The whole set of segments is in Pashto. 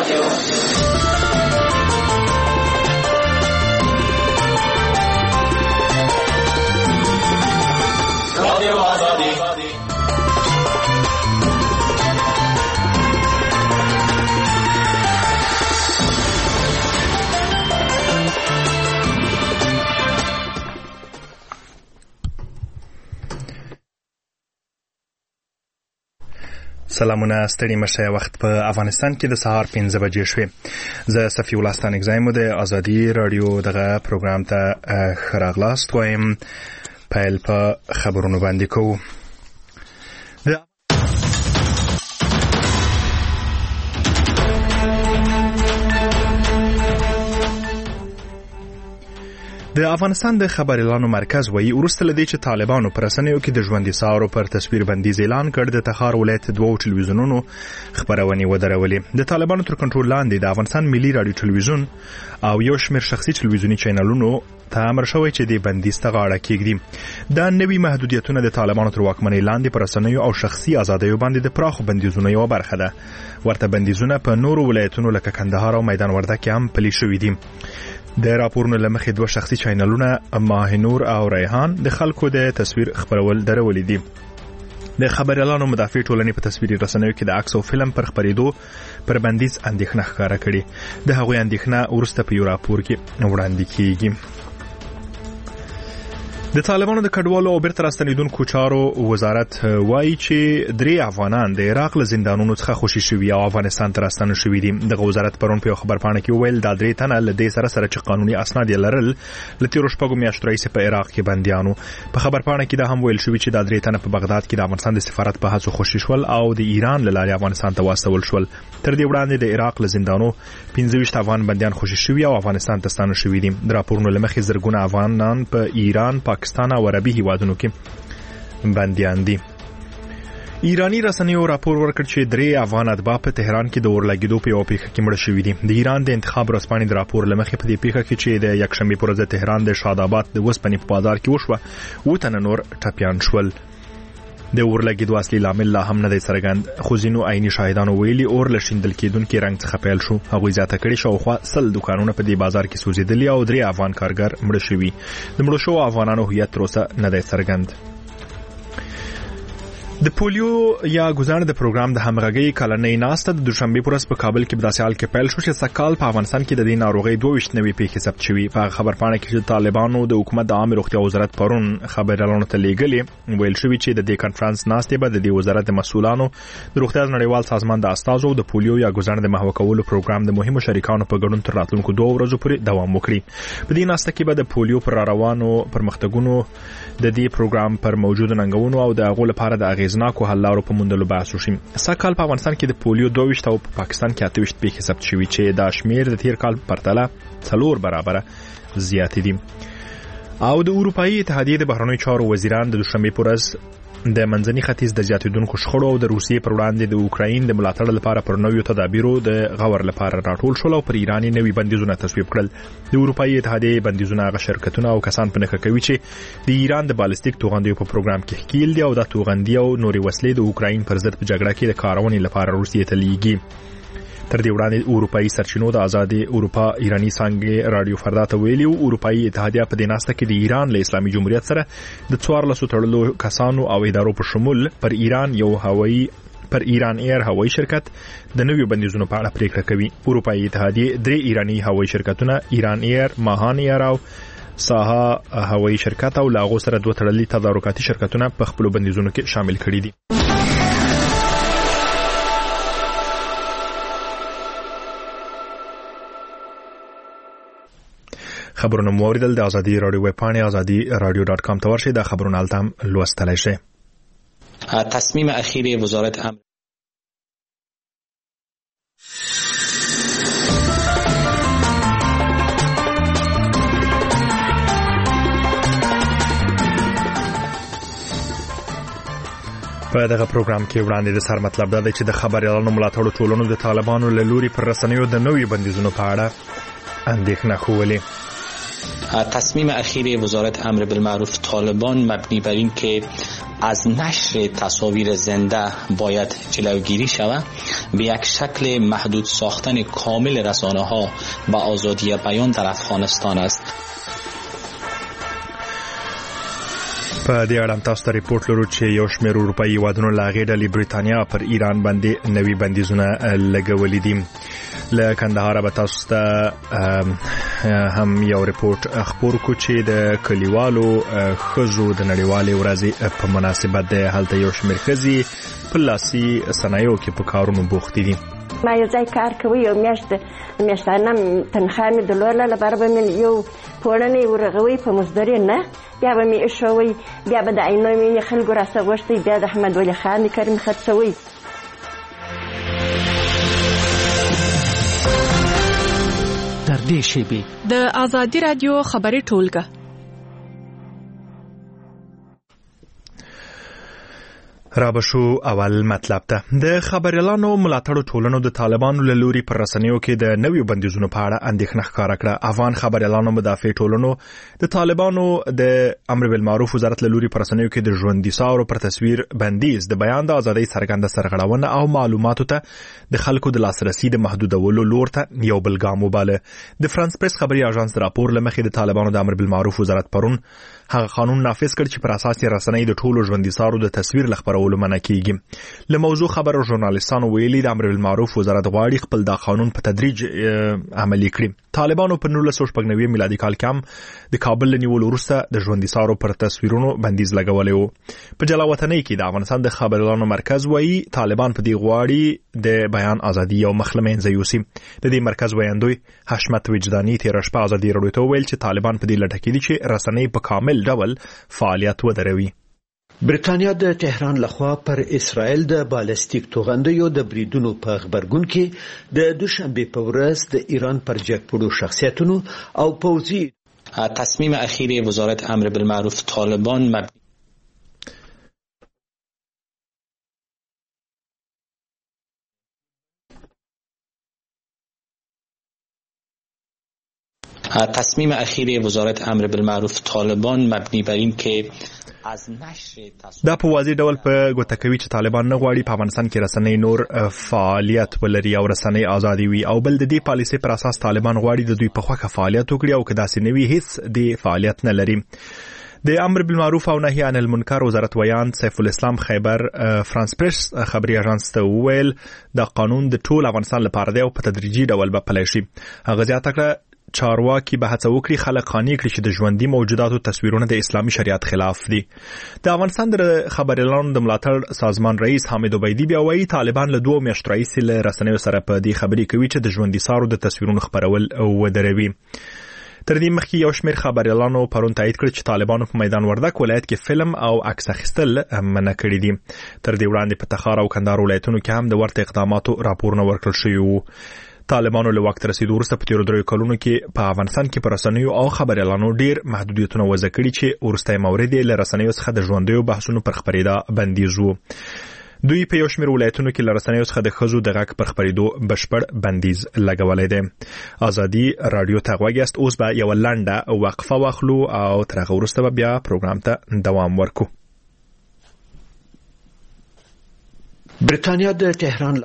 سلامونه ستړي مشه. وخت په افغانستان کې د سهار 5 بجې شوې. زه صفي الله ستانګزایم د ازادي رادیو دغه پروګرام ته خراغلاست وایم. پیل په خبرونو باندې کوو. د افغانستان د خبر اعلانو مرکز وایي وروسته لدې چې طالبانو پر رسنیو کې د ژوندي سارو پر تصویر بندیز اعلان کړ، د تخار ولایت دوه ټلویزیونونو خبرونه ودرولې. د طالبانو تر کنټرول لاندې د افغانستان ملي رادیو ټلویزیون او یو شمېر شخصي ټلویزیوني چینلونو ته امر شوی چې د بندیز ته غاړه کېږدي. دا نوي محدودیتونه د طالبانو تر واکمنۍ لاندې پر رسنیو او شخصي ازادیو باندې د پراخو بندیزونو یوه برخه ده. ورته بندیزونه په نورو ولایتونو لکه کندهار او میدان وردګ کې هم پلي شوي دي. د راپورونو لمخې دوه شخصي چینلونه ماهنور او ریحان د خلکو د تصویر خبرول درولې دي. د خبر اعلانو مدافع ټولنې په تصویري رسنیو کې د عکس او فلم پر خبرېدو پر بندیز اندېښنه ښکاره کړې. د هغوی اندېښنه وروسته په یو راپور کې وړاندې کیږي. د طالبانو د کډوالو او بیرته راستنېدونکو چارو وزارت وایي چې 3 افغانان د عراق له زندانونو څخه خوشي شوي او افغانستان ته راستنه شوي دي. دغه وزارت پرون په یو خبرپاڼه کې وویل دا 3 تنه له دې سره چې قانوني اسناد یې لرل له تیرو شپږو میاشتو راهیسې په عراق کې بندیانو. په خبرپاڼه کې دا هم ویل شوي چې دا 3 تنه په بغداد کې د افغانستان د سفارت په هڅو خوشي شول او د ایران له لارې افغانستان ته واستول شول. تر دې وړاندې د عراق له زندانو 25 افغان بندیان خوشي شوي او افغانستان ته ستانه شوي دي. د راپورونو لمخې زرګونه افغانان په ایران، پاکستان او عربي هیوادونو کې بندیان دي. ایرانی رسنیو راپور ورکړ چې 3 افغان اتباع په تهران کې د اورلګیدو په یو پیښه کې مړه شوي دي. د ایران د انتخاب ورځپاڼې د راپور لمخې په دې پیښه کې چې د یکشنبه پر ورځ تهران د شاداباد د وسپنې په بازار کې وشوه، و تنه نور ټپیان شول. د اورلګیدو اصلي لامل لا هم نه دی څرګند، خو ځینو عیني شاهدانو ویلي اور له شیندل کېدونکي رنګ څخه پیل شو. هغوی زیاته کړي شاوخوا 100 دکانونه په دې بازار کې سوځېدلي او 3 افغان کارګر مړه شوي. د مړو شوو افغانانو هویت تر اوسه نه دی څرګند. د پولیو یا ګزار د پروګرام د همغږي کلنۍ ناسته د دوشنبه پر ورځ په کابل کې په داسې حال کې پیل شو چې سکهال په افغانستان کې د دې ناروغۍ 22 نوې پیښې ثبت شوې. په خبرپاڼه کې چې طالبانو د حکومت د عامه روغتیا وزارت پرون خبر اعلان ته لیږلې، ویل شوی چې د دې کانفرنس ناسته به د دې وزارت د مسؤلانو د روغتیا نړیوال سازمان د استازو د پولیو یا ګزار د محو کولو پروګرام د مهمو شریکانو په ګډون تر راتلونکو 2 ورځو پورې دوام وکړي. په دې ناسته کې به د پولیو پر روانو پرمختګونو، د دې پروګرام پر موجوده ننګونو او د هغو لپاره د اغیزناکو حل لارو په موندلو بحث وشي. سږ کال په افغانستان کې د پولیو 22 او په پاکستان کې 28 پیښې ثبت شوې چې دا شمیر د تیر کال په پرتله 4 برابره زیات دي. او د اروپאי اتحادیې د بهرنیو چارو وزیران د دوشنبه پر ورځ د منځني ختیځ د زیاتېدونکو شخړو او د روسیې پر وړاندې د اوکراین د ملاتړ لپاره پر نویو تدابیرو د غور لپاره راټول شول او پر ایرانی نوي بندیزونه تصویب کړل. د اروپאי اتحادیې بندیزونه هغه شرکتونه او کسان په نښه کوي چې د ایران د بالستیک توغندیو په پروګرام کې ښکیل دي او د توغندي او نوري وسلې د اوکراین پر ضد په جګړه کې د کارونې لپاره روسیې ته لیږي. تر دې وړاندې اروپאי سرچینو د آزادي اروپا ایرانی څنګه رادیو فردا ته ویلي اروپאי اتحادیه په دې ناسته کې د ایران له اسلامي جمهوریت سره د 14 تړلو کسانو او ادارو په شمول پر ایران ایر هوایي شرکت د نویو بندیزونو په اړه پریکړه کوي. اروپאי اتحادیه 3 ایرانی هوایي شرکتونه ایران ایر، ماهان ایر او ساها هوایي شرکت او لاغو سره 2 تړلي تدارکاتي شرکتونه په خپل بندیزونو کې شامل کړي دي. خبرونه موریدل د ازادي رادیو ویب پاڼې azadi.radio.com ته ورشئ. د خبرونه التم لوستلای شئ. تصمیم اخیر وزارت امر په دغه پروګرام کې وړاندې د سر مطلب دا دی چې د خبر اعلانو ملاتړو ټولنو د طالبانو له لوري پر رسنیو د نوي بندیزونو په اړه اندېښنه ښوولې. تصمیم اخیر وزارت امر بالمعروف طالبان مبنی بر این که از نشر تصاویر زنده باید جلوگیری شود. به یک شکل محدود ساختن کامل رسانه‌ها و آزادی بیان در افغانستان است. په دې اړه تاسو ته ریپورت لرو چې یو شمېر اروپایي هیوادونو له هغې ډلې برېټانیا پر ایران باندې نوي بندیزونه لګولي دي. له کندهاره به تاسو ته هم یو ریپورت خپور کړو چې د کلیوالو ښځو د نړیوالې ورځې په مناسبت د هلته یو شمېر ښځې په لاسي صنایعو کې په کارونو بوختې دي. ما یو ځای کار کوي، یو میاشتانه تنخواه مې درلوده، لپاره به مې یو پوړنی ورغوي په مزدوري نه، بیا به مې ایښوي، بیا به د عینومې خلکو راڅه غوښتي، بیا د احمد ولي خان کریم خرڅوي. در دې شیبې د آزادي رادیو خبري ټولګه رابشو اول مطلب ته د خبريالانو ملاتړو ټولنو د طالبانو له لوري پر رسنیو کې د نویو بندیزونو په اړه اندېښنه ښکاره کړه. افغان خبريالانو مدافع ټولنو د طالبانو د امر بالمعروف وزارت له لوري پر رسنیو کې د ژوندۍ سارو پر تصویر بندیز د بیان د ازادۍ څرګنده سرغړونه او معلوماتو ته د خلکو د لاسرسي د محدودولو لور ته یو بل ګام وباله. د فرانس پریس خبري اژانس راپور لمخې د طالبانو د امر بالمعروف وزارت پرون هغه قانون نافذ کړ چې پر اساس یې رسنۍ د ټولو ژوندۍ سارو د تصویر لخبرولو منع کیږي. له موضوع خبرو ژورنالیستانو ویلي د امر بالمعروف وزارت غواړي خپل دا قانون په تدریج عملي کړي. طالبانو په 1999 میلادي کال کې هم د کابل نیول وروسته د ژوندۍ سارو پر تصویرونو بندیز لګولې و. په جلاوطنۍ کې د افغانستان د خبريالانو مرکز وایي طالبان په دې غواړي د بیان ازادي او مخلمین زيوسي. د دې مرکز ویاندوی حشمت وجداني تیر شپه ازادي رادیو ته ویل چې طالبان په دې لټه کې دي چې رسنۍ په کامل ډول فعالیت ودروي. برېټانیا د تهران لخوا پر اسرائیل د بالستیک توغندیو د بریدونو په خبرګون کې د دوشنبه په ورځ د ایران پر جګپوړو شخصیتونو او پوځي تصمیم اخیر وزارت امر بالمعروف طالبان تصمیم اخیر وزارت امر بالمعروف طالبان مبنی بر این که دا په واضح ډول په ګوته کوي چې طالبان نه غواړي په افغانستان کې رسنۍ نور فعالیت ولري او رسنۍ ازادي وي، او بل د دې پالیسي پر اساس طالبان غواړي د دوی په خوښه فعالیت وکړي او که داسې نه وي هیڅ د فعالیت نه لري. د امر بالمعروف او نهي عن المنکر وزارت ویان سیف الاسلام خیبر فرانس پریس خبري اژانس ته ویل د قانون د ټول افغانستان لپاره دی او په تدریجي ډول به پلی شي. هغه زیاته کړه چارواکي به هڅه وکړي خلک قانع کړي چې د ژوندۍ موجوداتو تصویرونه د اسلامي شریعت خلاف دي. د افغانستان د خبريالانو د ملاتړ سازمان رئیس حامد عبیدی بیا وایي طالبان له 2 میاشتو راهیسې له رسنیو سره په دې خبرې کوي چې د ژوندۍ سارو د تصویرونو خبرول ودروي. تر دې مخکې یو شمېر خبريالانو پرون تایید کړ چې طالبانو په میدان وردک ولایت کې فلم او عکس اخیستل منع کړي دي. تر دې وړاندې په تخار او کندهار ولایتونو کې هم د ورته اقداماتو راپورونه ورکړل شوي وو. طالبانو له وخت رسیدو وروسته په تیرو 3 کلونو کې په افغانستان کې پر رسنیو او خبريالانو ډیر محدودیتونه وضع کړي چې ورسته مورد یې له رسنیو څخه د ژوندیو بحثونو پر خبرېدا بندیز وو. دوی په یو شمېر ولایتونو کې له رسنیو څخه د ښځو د غږ پر خبرېدو بشپړ بندیز لګولی دی. ازادي رادیو ته غوږ یاست. اوس به یو لنډه وقفه واخلو او تر هغه وروسته به بیا پروګرام ته دوام ورکو. برېټانیا د تهران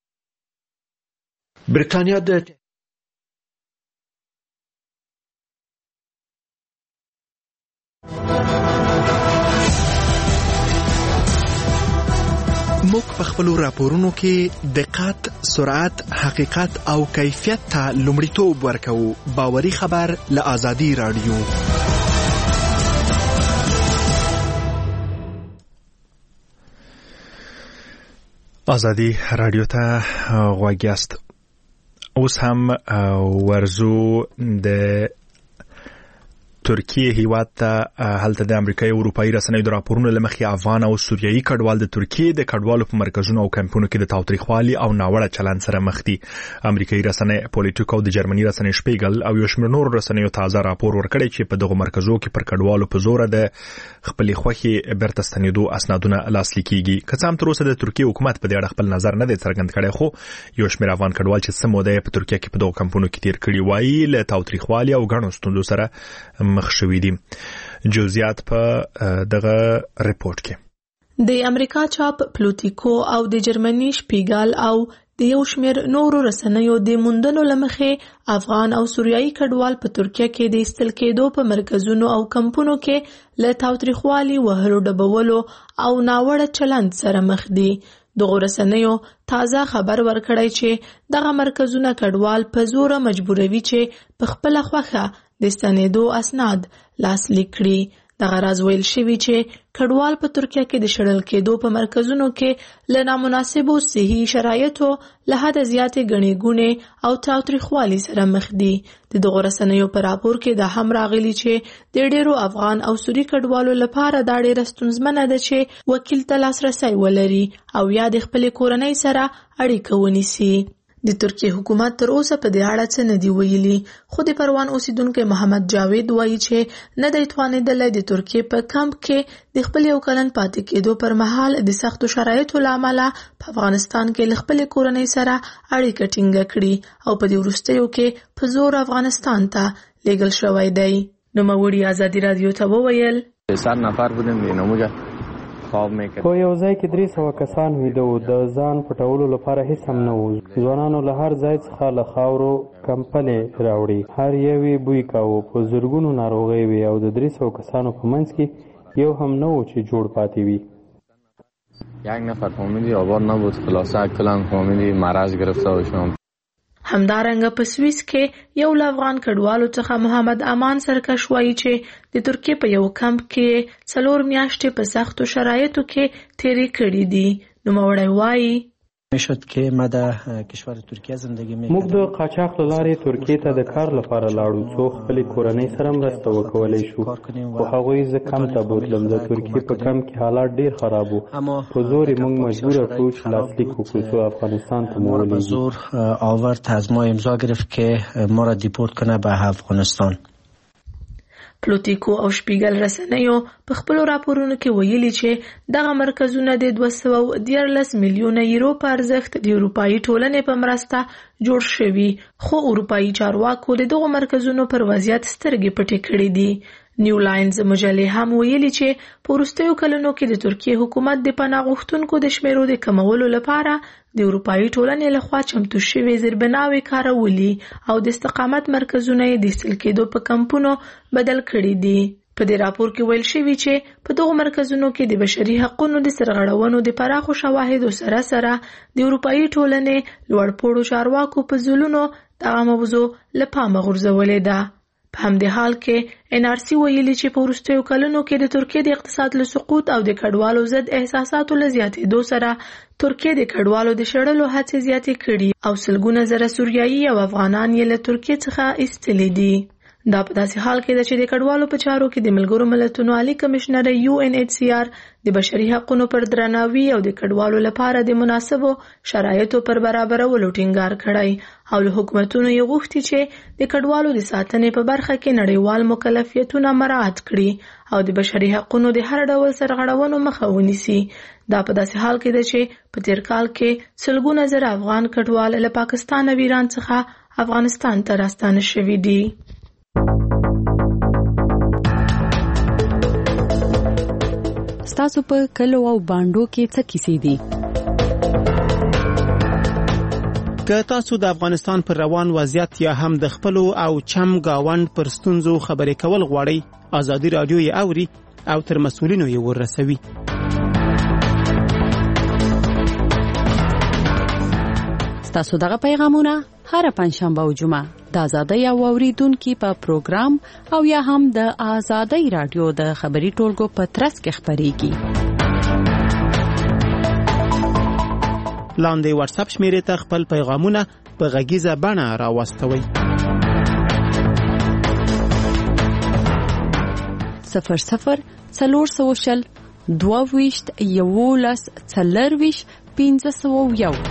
موږ په خپلو راپورونو کې دقت، سرعت، حقیقت او کیفیت ته لومړیتوب ورکوو. باوري خبر له آزادي رادیو. آزادي رادیو ته غوږ یاست. اوس هم ورزو د ترکیه هیواد ته هلته د امریکای او اروپאי رسنیو د راپورونو لمخې افغان او سوریایي کډوال د ترکیه د کډوالو په مرکزونو او کمپونو کې د تاوتریخوالي او ناوړه چلند سره مخ دي. امریکایي رسنۍ پولیټیکو او د جرمني رسنۍ شپیګل او یو شمېر نور رسنیو تازه راپور ورکړی چې په دغه مرکزو کې پر کډوالو په زور د خپل خوخي برته ستنېدو اسنادونه لاسلیک کیږي. که څه هم تر اوسه د ترکیه حکومت په دې اړه خپل نظر نه دی څرګند کړی، خو یو شمېر افغان کډوال چې سموده په ترکیه کې په دغه کمپونو کې تیر کړي وایي له تاوتریخوالي او غنو ستونزو سره مخ شوي دي. جزئیات په دغه ریپورت کې. د امریکا چاپ پلوتیکو او د جرمني شپیګل او د یو شمېر نورو رسنیو د موندنو له مخې افغان او سوریایي کډوال په ترکیه کې د ایستل کېدو په مرکزونو او کمپونو کې له تاوتریخوالي وهلو ډبولو او ناوړه چلند سره مخ دي. دغو رسنیو تازه خبر ورکړی چې دغه مرکزونه کډوال په زوره مجبوروي چې په خپله خوښه د ستنېدو اسناد لاسلیک کړي. دغه راز ویل شوي چې کډوال په ترکیه کې د شړل کېدو په مرکزونو کې له نامناسبو صحي شرایطو له حده زیاتې ګڼې ګوڼې او تاوتریخوالي سره مخ دي. د دغو رسنیو په راپور کې دا هم راغلي چې د ډېرو افغان او سوري کډوالو لپاره دا ډېره ستونزمنه ده چې وکیل ته لاسرسی ولري او یا د خپلې کورنۍ سره اړیکه ونیسي. د ترکیه حکومت تر اوسه په دې اړه څه نه دی ویلي، خو د پروان اوسیدونکو محمد جاوید وایي چې نه دی توانېدلی د ترکیه په کمپ کې د خپل یو کلن پاتې کېدو پر مهال د سختو شرایطو له امله په افغانستان کې له خپلې کورنۍ سره اړیکه ټینګه کړي او په دې وروستیو کې په زور افغانستان ته لیږل شوی دی. نوموړي ازادي رادیو ته وویل 100 نفر بودیم بیناموجه په یو ځای کې 300 کسان ویده وو. د ځان پټولو لپاره هیڅ هم نه وو. ځوانانو له هر ځای څخه له خاورو کمپلې راوړي، هر یو یې بوی کاوه. په زرګونو ناروغۍ وي او د 300 کسانو په منځ کې یو هم نه و چې جوړ پاتې وي. یک نفر فامیلی آباد نبود، خلاصه کلان فامیلی مرض گرفته باشم. همدارنګه په سویس کې یو له افغان کډوالو څخه محمد امان سرکش وایي چې د ترکیه په یو کمپ کې 4 میاشتې په سختو شرایطو کې تیرې کړې دي. نوموړی وایي میشد که ما در کشور ترکیه زندگی میکردم. موږ د قاچاق له لارې ترکیې ته د کار لپاره لاړو څو خپلې کورنۍ سره مرسته وکولای شو، خو هغوی زه کم ته بوتلم. د ترکیې په کم کې حالات ډیر خراب وو. په زور موږ مجبور کړو چې لاسلیک وکړو څو افغانستان ته مو ولیږي. زور آورد از ما امضا گرفت که ما را دیپورت کنه به افغانستان. پلوتیکو او شپیګل رسنیو په خپل راپورونو کې ویلي چې دغه مرکزونه د 213 میلیونه یورو په ارزښت د اروپایي ټولنې په مرسته جوړ شوي، خو اروپایي چارواکو د دغو مرکزونو پر وضعیت سترګې پټې کړې دي. نیو لاینز مجلې هم ویلي چې په وروستیو کلونو کې د ترکیه حکومت د پناه غوښتونکو د شمیرو د کمولو لپاره د اروپایي ټولنې لخوا چمتو شوي زیربناوې کارولي او د استقامت مرکزونه یې د ایستل کېدو په کمپونو بدل کړي دي. په دې راپور کې ویل شوي چې په دغو مرکزونو کې د بشري حقوقو د سرغړونو د پراخو شواهدو سره سره د اروپایي ټولنې لوړپوړو چارواکو په ځلونو دغه موضوع له پامه غورځولې ده. په همدې حال کې NRC ویلي چې په وروستیو کلونو کې د ترکیه د اقتصاد له سقوط او د کډوالو ضد احساساتو له زیاتېدو سره ترکیه د کډوالو د شړلو هڅې زیاتې کړي او سلګونه زره سوریایي او افغانان یې له ترکیې څخه ایستلي دي. دا په داسې حال کې ده چې د کډوالو په چارو کې د ملګرو ملتونو عالی کمشنر UNHCR د بشري حقوقو پر درناوي او د کډوالو لپاره د مناسبو شرایطو پر برابرولو ټینګار کړی او له حکومتونو یې غوښتي چې د کډوالو د ساتنې په برخه کې نړیوال مکلفیتونه مراعات کړي او د بشري حقوقو د هر ډول سرغړونو مخه ونیسي. دا په داسې حال کې ده چې په تیر کال کې سلګونه زره افغان کډوال له پاکستان او ایران څخه افغانستان ته راستانه شوي دي. ستاسو په کلو او باندو کې څه کیسې دي؟ که تاسو د افغانستان پر روان وضعیت یا هم د خپلو او چم گاوند پر ستونزو خبرې کول غواړئ، ازادي رادیو یې اوري او تر مسؤلینو یې ورسوي. ستاسو دغه پیغامونه هر پنځشنبه او جمعه د آزادۍ او اوریدونکو په پروګرام او یا هم د آزادۍ رادیو د خبري ټولګو په ترڅ کې خبريږي. لاندې واتس اپ شمیرې ته خپل پیغامونه په غږیزه بڼه راوستوئ. 00 400 22 11 40 1501.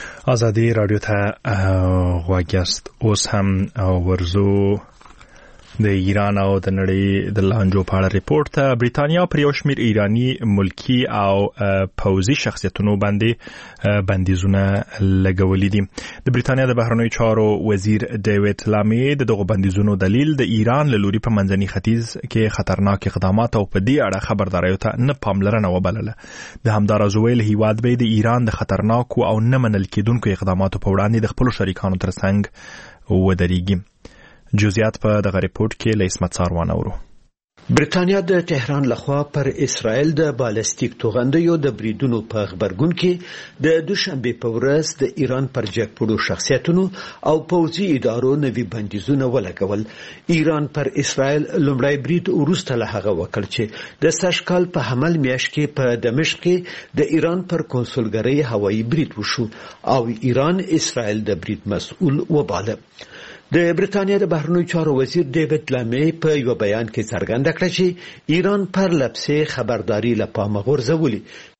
آزادی رادیو ته غوږ یاست. اوس هم ورزو د ایران او د نړۍ د لانجو په اړه ریپورت ته بریتانیا پر یو شمېر ایرانی ملکی او پوځي شخصیتونو باندې بندیزونه لګولي دي. د بریتانیا د بهرنیو چارو وزیر ډیوډ لامي دغه بندیزونو دلیل د ایران له لوري په منځني ختیځ کې خطرناک اقدامات او په دې اړه خبرداري ته نه پاملرنه وبلله. د همدارز ویل هیواد به د ایران د خطرناکو او نه منل کېدونکو اقداماتو په وړاندې د خپل شریکانو ترڅنګ ودرېږي. جزئیات په دغه ریپورت کې له اسمت ساروان اورو. برېټانیا د تهران لخوا پر اسرائیل د بالستیک توغندیو د بریدونو په خبرګون کې د دوشنبه په ورځ د ایران پر جګپوړو شخصیتونو او پوځي ادارو نوي بندیزونه ولګول. ایران پر اسرائیل لومړی برید وروسته له هغه وکړ چې د سشکال په حمل میاشت کې په دمشق کې د ایران پر کنسولګرۍ هوایي برید وشو او ایران اسرائیل د برید مسؤل وباله. د برېټانیا د بهرنیو چارو وزیر ډیوډ لامي په یو بیان کې څرګنده کړه چې ایران پر لپسې خبرداري له پامه غورځولې.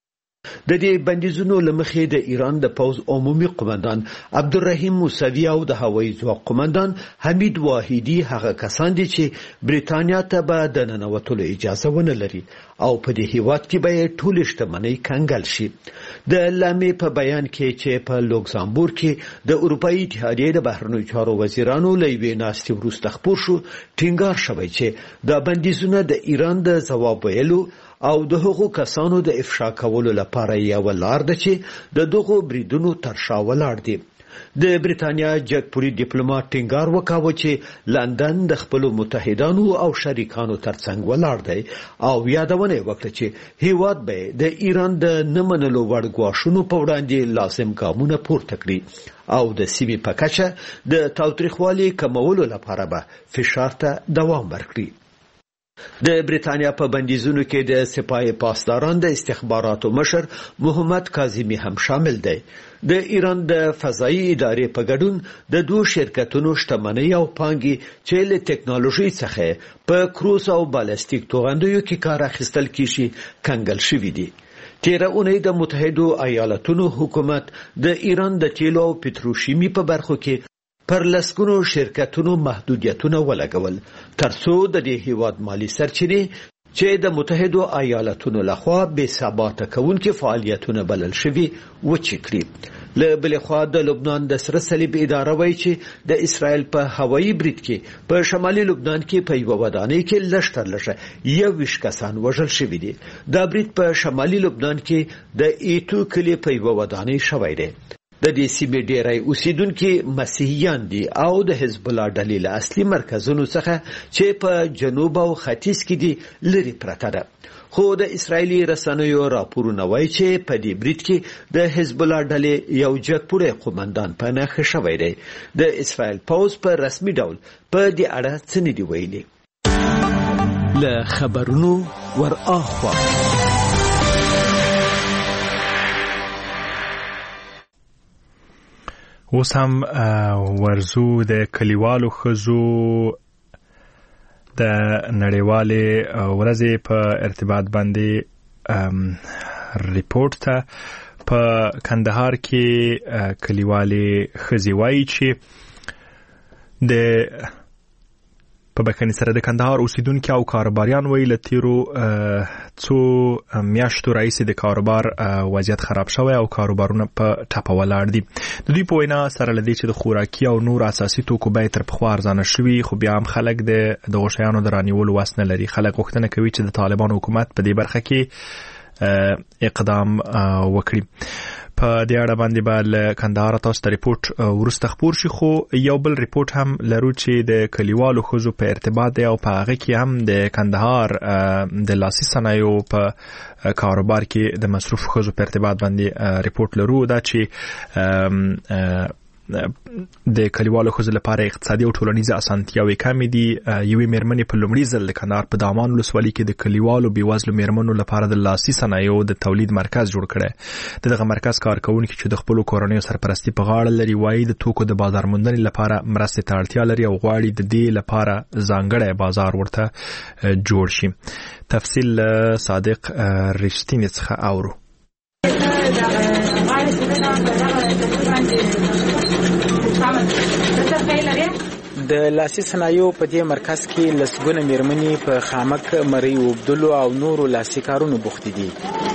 د دې بندیزونو لمخې د ایران د پوز عمومي قومندان عبدالرحیم موسوی او د هوایي ځواک قومندان حمید واحدی هغه کسان دي چې برېټانیا ته به د ننوتلو اجازه ونه لري او په دې هیواد کې به ټول شتمنۍ کنګل شي. د لامي په بیان کې چې په لوکزامبورګ کې د اروپאי اتحادیې د بهرنیو چارو وزیرانو له یوې ناستې وروسته خپور شو، ټینګار شوی چې د بندیزونو د ایران د ځواب ویلو او د هغو کسانو د افشا کولو لپاره یو لار ده چې د دغو بریدونو تر شا ولاړ دي. د برېټانیا جګپوري ډیپلوماټ ټینګار وکاوه چې لندن د خپل متحدانو او شریکانو ترڅنګ ولاړ دی او یادونه وکړه چې هیواد به د ایران د نه منلو وړ ګواښونو په وړاندې لازم ګامونه پورته کړي او د سیمې په کچه د تاوتریخوالي کمولو لپاره به فشار ته دوام ورکړي. د برېټانیا په بندیزونو کې د سپاه پاسداران د استخباراتو مشر محمد کاظمی هم شامل دی. د ایران د فضایي ادارې په ګډون د دوه شرکتونو شتمنۍ او پانګې چې له ټکنالوژي څخه په کروز او بالستیک توغندیو کې کار اخیستل کیږي کنګل شوی دي. تیره اونۍ د متحدو ایالاتونو حکومت د ایران د تیلو او پتروشیمي په برخو کې پر لسګونو شرکتونو محدودیتونه ولګول ترڅو د دې هیواد مالی سرچینې چې د متحدو ایالاتونو لخوا بې ثباته کوونکي فعالیتونه بلل شوي وچې کړي. له بلې خوا د لبنان د سره صلیب اداره وایي چې د اسرائیل په هوایي برید کې په شمالي لبنان کې په یوه ودانۍ کې لږ تر لږه 21 کسان وژل شوي دي. دا برید په شمالي لبنان کې د ایتو کلي په یوه ودانۍ شوی دی. د دې سیمې ډېری اوسیدونکي مسیحیان دي او د حزب الله ډلې له اصلي مرکزونو څخه چې په جنوب او ختیځ کې دي لري پرته ده. خو د اسرایلی رسنیو راپورونه وایي چې په دې برید کې د حزب الله ډلې یو جګپوړی قومندان په نښه شوی دی. د اسرایل پوز په رسمي ډول په دې اړه څه نه دی ویلي. له خبرونو ور اخوا اوس هم ورزو د کلیوالو ښځو د نړیوالې ورځې په ارتباط باندې ریپورت ته په کندهار کې کلیوالې ښځې وایي چې د په بکنی سره د کندهار اوسیدونکو او کاروباریان ویل تیرو څو میاشتو راځي د کاروبار وضعیت خراب شوی او کاروبارونه په ټاپه ولاړ دي. د دوی په وینا سره لدی چې د خوراکي او نور اساسي توکو بیه تر پخوا ارزانه شوي، خو بیا هم خلک د غوښیانو د رانیولو وس نه لري. خلک غوښتنه کوي چې د طالبان حکومت په دې برخه کې اقدام وکړي. په دې اړه باندې به کندهار تاسو ته ریپورت ورسته خبر شي. خو یو بل ریپورت هم لرو چې د کلیوالو ښځو په ارتباط دی او په هغه کې هم د کندهار د لاسي صنایعو په کاروبار کې د مصروف ښځو په ارتباط باندې ریپورت لرو. دا چې د کلیوالو ښځو لپاره اقتصادي او ټولنیزه اسانتیاوې کمې دي. یوې میرمنې په لومړي ځل د کندهار په دامان ولسوالۍ کې د کلیوالو بېوزلو میرمنو لپاره د لاسي صنایعو د تولید مرکز جوړ کړی. دغه مرکز کارکوونکي چې د خپلو کورنیو سرپرستي په غاړه لري وایي د توکو د بازار موندنې لپاره مرستې ته اړتیا لري او غواړي د دې لپاره ځانګړی بازار ورته جوړ شي. تفصیل صادق رښتینی څخه اورو. د لاسي صنایعو په دې مرکز کې لسګونه میرمنې په خامک مرۍ اوبدلو او نورو لاسي کارونو بوختې دي.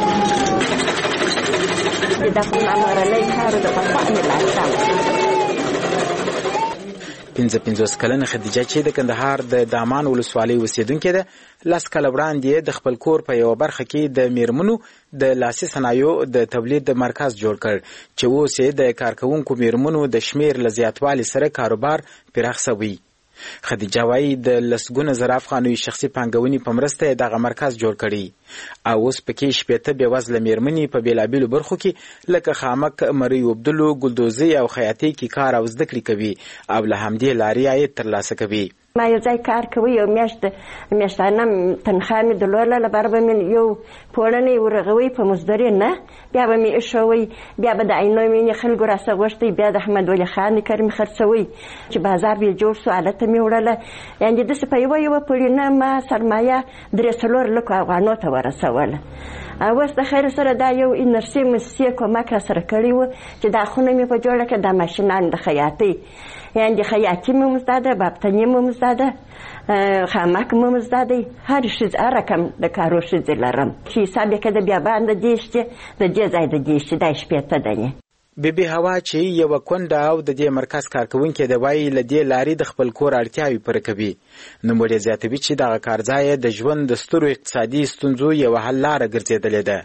پنځه کلنه خدیجه چې د کندهار د دامان ولسوالۍ اوسیدونکې ده، لس کاله وړاندې د خپل کور په یوه برخه کې د میرمنو د لاسي صنایعو د تولید مرکز جوړ کړ چې اوس یې د کارکوونکو میرمنو د شمیر له زیاتوالي سره کاروبار پراخ شوی. خدیجه وايي د لسګونه زره افغاني شخصي پانګونې په مرسته دغه مرکز جوړ کړي او اوس پکې شپېته بېوزله میرمنې په بېلابېلو برخو کې لکه خامک مرۍ اوبدلو، ګلدوزۍ او خیاطۍ کې کار او زده کړې کوي او له همدې لارې عاید ترلاسه کوي. ما یو ځای کار کوي، یو میاشتانه تنخواه مې درلوده، لپاره به مې یو پوړنی ورغوي په مزدوري نه، بیا به مې ایښوی، بیا به د عینو مې خلکو راسه غوښتي، بیا د احمد ولي خان کریم خرڅوي چې بازار به جوړ شو، هلته مې وړله. یعنې داسې په یوه پوړینه ما سرمایه 3-4 لکو افغانو ته ورسوله. اوس د خیر سره دا یو انرسي مسیح کومک را سره کړی و چې دا خونه مې په جوړه کړه، دا ماشینان د خیاطۍ، یعنې د خیاطي مې مزده ده، بابتني مې مزده ده، خامک مې مزده دی، هر رقم د کارو ښځې لرم چې حساب یې کړه بیا باندې دیشتې د دې ځای د دیشتې دا 15 دنې. بیبي هوا چې یوه کونډه او د دې مرکز کارکوونکې ده، وایي له دې لارې د خپل کور اړتیاوې پوره کوي. نوموړې زیاتوي چې دغه کارځای د ژوند د سترو اقتصادي ستونزو یوه حل لاره ګرځېدلې ده.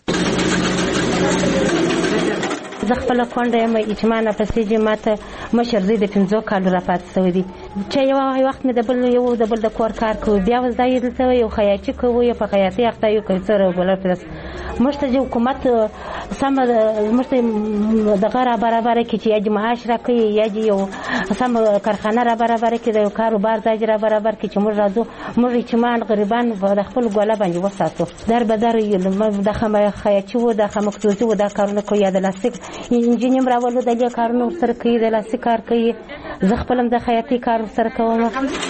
زه خپله کونډه یم، اجماع نفسیجي ماته مشر زوی د 5 کالو راپاتې شوی دی چې یو وخت مې د بل د کور کار کوي، بیا اوس دا یې دلته یو خیاطي کوي، په خیاطۍ اخته یو کوي سره بلر پرس موږ ته چې حکومت سمه موږ ته دغه را برابره کړي چې یا دې معاش راکوي یا دې یو سمه کارخانه را برابره کړي، د یو کاروبار ځای را برابر کړي چې موږ راځو، موږ یتیمان غریبان د خپل ګوله باندې وساتو. در به در د خیاطي و، د خامکدوزي و، دا کارونه کوي، یا د لاستیک انجینیم راولو، د دې کارونه ورسره کوي، د لاستیک کار کوي، زه خپل هم د خیاطۍ کار ورسره کوم.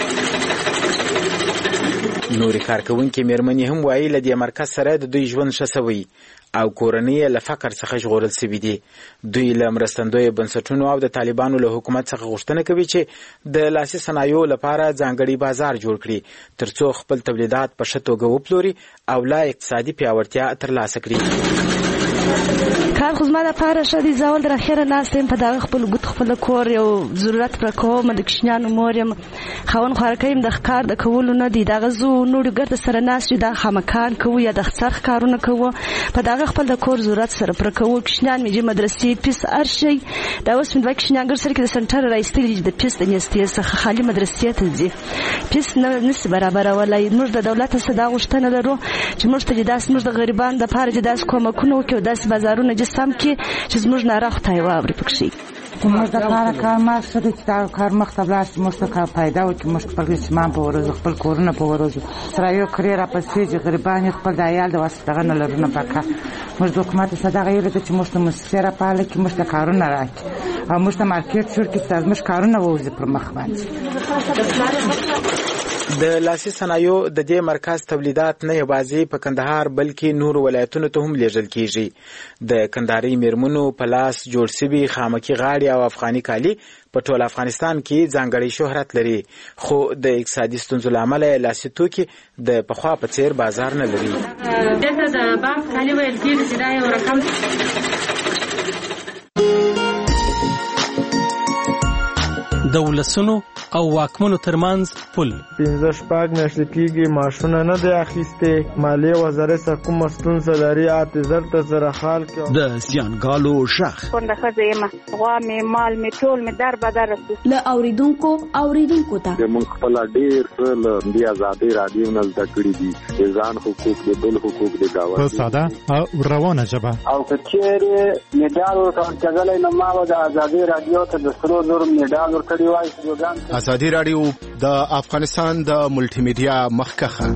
نورې کارکوونکې میرمنې هم وایي له دې مرکز سره د دوی ژوند ښه شوی او کورنۍ یې له فقر څخه ژغورل سوي دي. دوی له مرستندویه بنسټونو او د طالبانو له حکومت څخه غوښتنه کوي چې د لاسي صنایعو لپاره ځانګړی بازار جوړ کړي ترڅو خپل تولیدات په ښه توګه وپلوري او لا اقتصادي پیاوړتیا ترلاسه کړي. کار خو زما دپاره ښه دی، زه اول در اخره ناسته یم په دغه خپل ګوت خپله کور یو ضرورت پوره کوم، د کوچنیانو مور یم، خاوند خوارکۍ یم، د کار د کولو نه دی، دغه زو نورو ګرده سره ناست یو، دغه خامکان کوو یا د څرخ کارونه کوو، په دغه خپل د کور ضرورت سره پوره کوو. کوچنیان مې ځي مدرسې، پیس هر شی، دا اوس مې 2 کوچنیان ګر سره کې د سنټر را ایستلي د پیس د نیستې څخه خالي مدرسې ته ځي، پیس نسي برابرولی. موږ د دولت څخه دا غوښتنه لرو چې موږ ته داسې موږ د غریبانو دپاره چې داسې کومکونه وکړي او داسې بازارونه سم کې چې زموږ ناره خدای واوري پکښې. موږ د کار ماسته دی چې دا کار مخ ته ولاړ شي، موږ ته کار پیدا وکړي، موږ خپل یتیمان په وروزو، خپل کورونه په وروزو، سره یو کرې راپسې چې غریبان خپل د عیال د واسطه دغه نه لرو نه پکار. موږ د حکومت څخه دغه هیله ده چې موږ ته موسسې راپاله کړي، موږ ته کارونه راکړي او موږ ته مارکېټ جوړ کړي چې زموږ کارونه ووځي پر مخ باندې. د لاسي صنایعو د دې مرکز تولیدات نه یوازې په کندهار بلکې نور ولایتونو ته هم لیږل کیږي. د کندهاري میرمنو په لاس جوړ شوي خامکي غاړې او افغاني کالي په ټول افغانستان کې ځانګړی شهرت لري، خو د اقتصادي ستونزو له امله لاسي توکي د پخوا په څیر بازار نه لري. دلته د بام کالي ویل کېږي چې دا یو رقم د ولسونو او واکمنو ترمنځ پل 15 میاشتې کېږي معاشونه نه دی اخیستې، مالیې وزارت څخه کومه ستونزه لري، اعتذار ته سره حال کې د زیانګالو شخ کونډه ښځه یم، غوا مې مال مې ټول مې در بدر له اوریدونکو ته موږ خپل ډېر له دې ازادۍ رادیو نه زده کړي دي، د ځان حقوق د بل حقوق د دعوت په ساده او روانه ژبه او که چېرې میډال ورکړلی نو ما به د ازادۍ رادیو ته د 3,000 میډال ورکړی وای. ازادي رادیو د افغانستان د ملټي میډیا مخکخه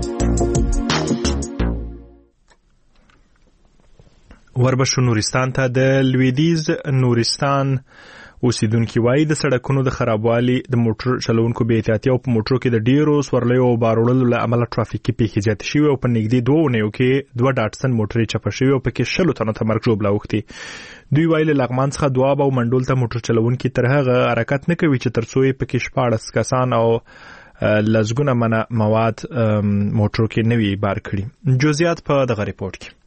وربشو نورستان ته د لویدیز نورستان اوسیدونکو وایي د سړکونو د خرابوالي د موټر چلونکو بې احتیاطي او په موټرو کې د ډیرو سورلیو او بارولو له امله ټرافیکي پیښې زیاتې شوې او په نږدې 2 اونیو کې 2 ډاټسن موټرې چپه شوې او پکې 100 تنو ته مرګ ژوبله اوښتي. دوی وایي له لغمان څخه دواب او منډول ته موټر چلونکي تر هغه حرکت نه کوي چې تر څو یې پکې 14 کسان او لزګونه مواد موټرو کې نوي بار کړي. جزئیات په دغه ریپورت کې.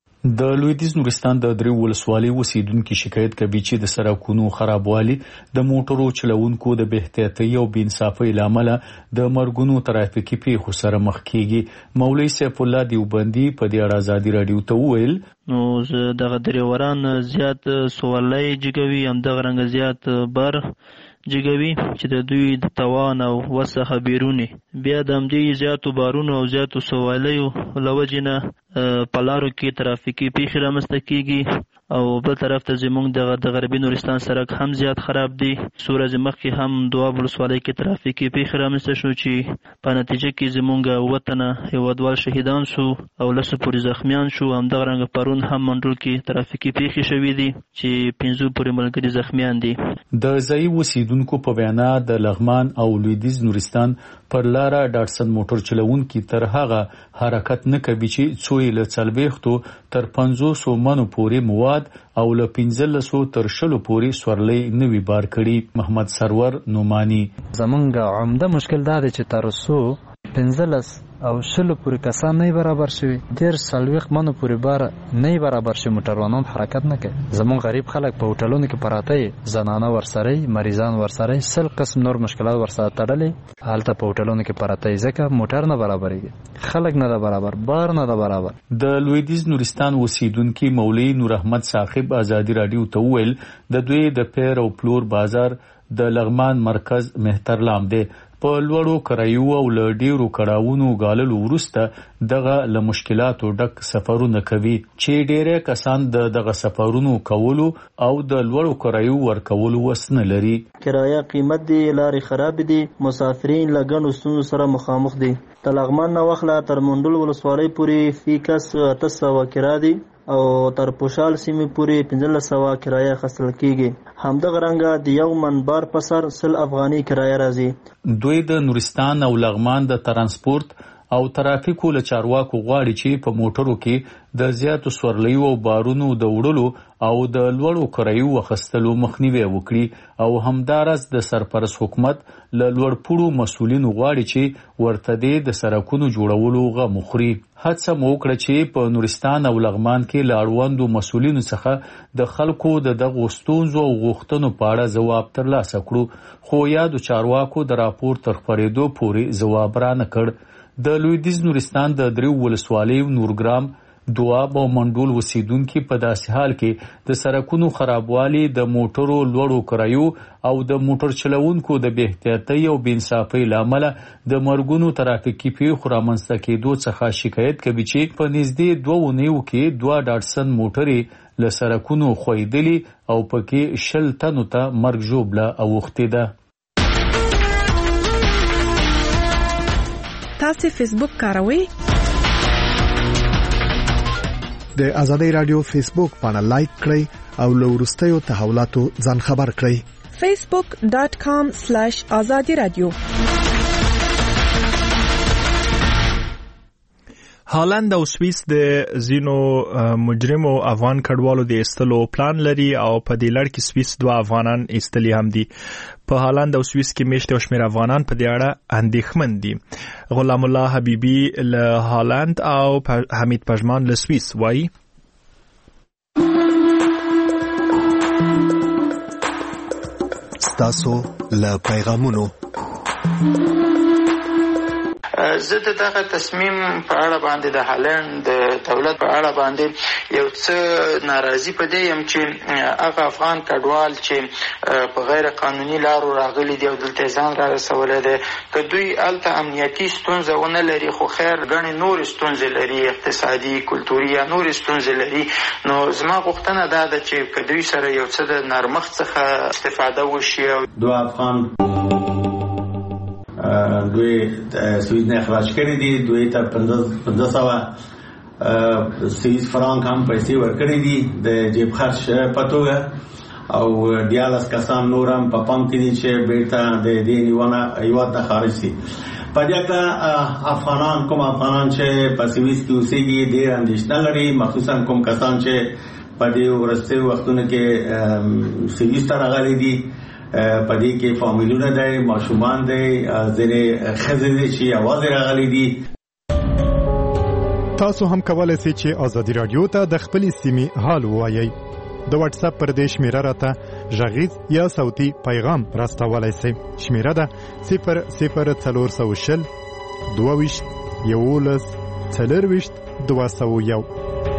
د لویدیځ نورستان د دریو ولسوالۍ اوسیدونکو شکایت کوي چې د سړکونو خرابوالي د موټرو چلوونکو د بې احتیاطۍ او بې انصافۍ له امله د مرګونو ترافیکي پیښو سره مخ کیږي. مولوي سیف الله دیوبندي په دې اړه ازادي رادیو ته وویل نو دغه دریوران زیات سوالای جګوي هم دغه رنګ زیات بار جګوي چې د دوی د توان او وسه بیرونی بیا د همدې زیاتو بارونو او زیاتو سوالیو لوجنه په لارو کې ترافیکي پیښې رامنځته کیږي او بل طرف ته زموږ د غربي نورستان سړک هم زیات خراب دی. سورج مخکې هم دواب ولسوالۍ کې ترافیکي پیښې رامنځته شو چې په نتیجه کې زموږ وطن هیوادوال شهیدان شو او لسو پورې زخمیان شو. همدغه رنګ پرون هم منډول کې ترافیکي پیښې شوې دي چې 15 پورې ملګري زخمیان دي. د ځایي اوسیدونکو په وینا د لغمان او لویدیځ نورستان پر لاره ډاټسن موټر چلوونکي تر هغه حرکت نه کوي چې څو له 40 تر 500 منو پورې مواد او له 1500 تر 100 پورې سورلۍ نوي بار کړي. محمد سرور نومانی زمونږ عمده مشکل دا دی چې تر څو 15 او 100 پورې کسان نه برابر شوي ډیر 40 منو پورې بار نه برابر شي موټروانان حرکت نه کوي. زمون غریب خلک په هوټلونو کې پراته زنانه ورسره مریضان ورسره سل قسم نور مشکلات ورسره تړلې حالت په هوټلونو کې پراته ځکه موټر نه برابرېږي خلک نه برابر بار نه برابر. د لویدیځ نورستان اوسیدونکو مولوي نور احمد صاحب ازادي رادیو ته وویل د دوی د پیر او پلور بازار د لغمان مرکز مهترلام دی. په لوړو کرایو او له ډیرو کړاوونو غاللو وروسته دغه له مشکلاتو ډک سفرونه کوي چې ډیره کسان دغه سفرونو کولو او د لوړو کرایو ورکولو وسنه لري. کرایه قیمت دی لارې خراب دي مسافرین لګنو ستونزو سره مخامخ دي. د لغمان نه واخله تر منډول ولسوالۍ پورې فی کس 800 کرا دي او تر پوشال سیمې پورې 1500 کرایه خصل کیږي. همدغه رنګه د یو منبر په سر 100 افغاني کرایه راځي. دوی د نورستان او لغمان د ترانسپورت او ترافیکو له چارواکو غواړي چې په موټرو کې د زیاتو سورلیو او بارونو د وړلو او د لوړو کرایو واخیستلو مخنیوي وکړي او همدارس د سرپرست حکومت له لوړپوړو مسؤلینو غواړي چې ورته د سړکونو جوړولو غو مخري. هڅه مو وکړه چې په نورستان او لغمان کې لاړوندو مسؤلینو څخه د خلکو دغه ستونزو او غوښتنو په اړه ځواب ترلاسه کړو خو یادو چارواکو د راپور تر خبرېدو پورې ځواب را نه کړ. د لویدیځ نورستان د دریو ولسوالیو نورګرام دواب او منډول اوسیدونکو په داسې حال کې د سړکونو خرابوالي د موټرو لوړو کرایو او د موټر چلوونکو د بې احتیاطۍ او بې انصافۍ له امله د مرګونو ترافیکي پیښو رامنځته کېدو څخه شکایت کوي چې په نږدې 2 اونیو کې 2 ډاټسن موټرې له سړکونو خویدلي او پکې 100 تنو ته مرګ ژوبله اوښتې ده. تاسو فیسبوک کاروئ؟ د ازادي رادیو فیسبوک باندې لایک کړئ او له وروستیو تحولاتو ځان خبر کړئ. facebook.com/azadiradio. هالند او سویس د زینو مجرمو افغان کډوالو د استلو پلان لري او په دې لړ کې سویس 2 افغانان استلی هم دي. په هالند او سویس کې میشته شمیر افغانان په دې اړه اندېښمن دي. غلام الله حبیبی له هالند او حمید پژمان له سویس وایي ستاسو له پیغامونو زه دغه تصمیم په اړه باندې د هالند د دولت په اړه باندې یو څه ناراضي پدې يم چې هغه افغان کډوال چې په غیر قانوني لارو راغلي دي او دلته ځان را رسولي دي که دوی الته امنیتي ستونزه ونه لري خو خیر غني نور ستونزې لري اقتصادي کلتوري یا نور ستونزې لري نو زما غوښتنه دا ده چې که دوی سره یو څه د نرمښت څخه استفاده وشي. دو افغان دوی سویس نه اخراج کړی دي دوی ته 1500 سویس فرانک هم پیسې ورکړي دي د جیب خرج په توګه او 14 کسان نورم په پام کې دي چې بیرته د دې نیونه هیواد ته خارج شي. په دې کې افغانان چې په سویس کې اوسېږي ډېر اندېښنه لري، مخصوصا کوم کسان چې په دې ورستي وختونو کې سویس ته راغلي دي. په دې کې فامیلونه دي، ماشومان دي، ځینې ښځې دي چې یوازې راغلي دي. تاسو هم کولای شئ چې ازادي رادیو ته د خپل سیمې حال ووایئ. د واتس اپ پر دې شمیره راته غږیز یا صوتي پیغام راستولای شئ. شمیره ده 00420 22 11 24 201.